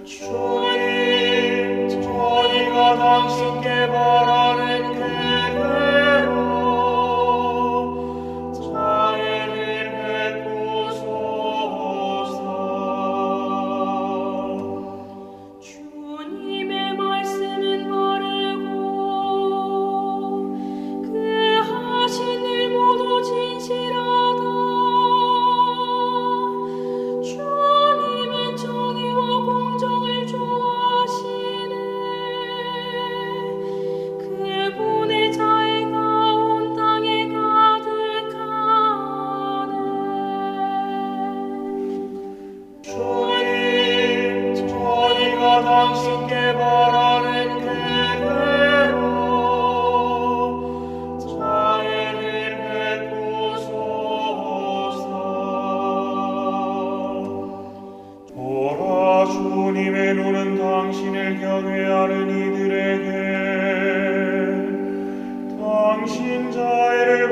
주님, 저희가 당신께 바라는 그대로 자애를 베푸소서. 주님의 말씀은 바르고 그 하신 일 모두 진실하다. 주님은 정의와 공정을 좋아하시네. 그분의 자애가 온 땅에 가득하네. 주님, 저희가 당신께 바라는 그대로 자애를 베푸소서. 보라, 주님의 눈은 당신을 경외하는 이들에게 당신 자애를